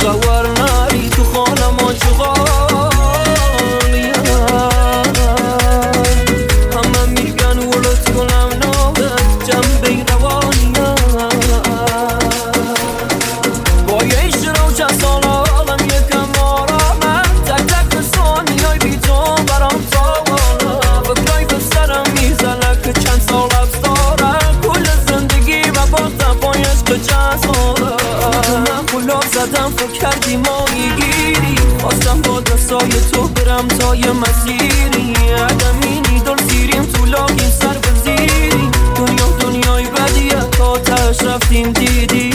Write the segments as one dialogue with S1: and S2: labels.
S1: خبر نری تو خانه ما چغالی همه میگن ولد کنم نادت جنبه روانی با یه شروع چند سال آدم یکم آرامم تک تک ثانی های بی تو برام تاوانه فکرای به سرم میزنه که چند سال حبس دارم کل زندگی و بازم با عشق چند ساله من گلاب زدم فکر کردی ما میگیری خواستم با دستای تو برم تا یه مسیری عدمینی دل سیریم تو لاغیم سر بزیری دنیای بدیه تا تش رفتیم دیدی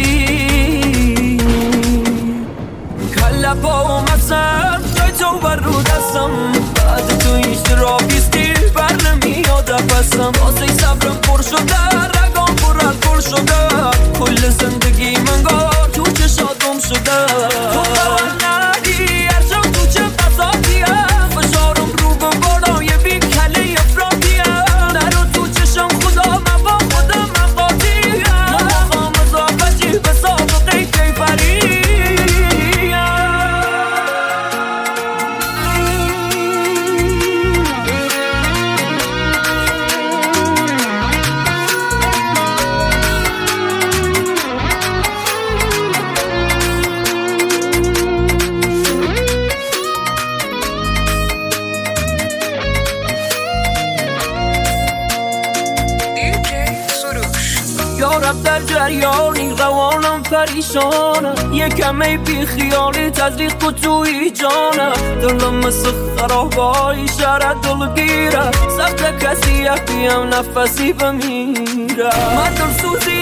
S1: کله با اومد سر جای تو بر رو دستم بعد تو هیچ را بیستی بر نمیاد پسم واسه صبرم پر شده رگام پر از گل شده کل زندگی منگار تو چشاتم شده تو خبر ندی هر شب تو چه بساطیه فشارم رو به بالای بی کله افرادیه نرو تو چشم خدا من با خودم من قاطیه نمیخوام اضافتی به سابقه کیفری یارب در جریانی روانم پریشانه یکمه بی خیالی تزریق تو توی جانه دلم مثل خرابای شهر دلگیره سخت کسی یکیم نفسی بمیره من دل سوزی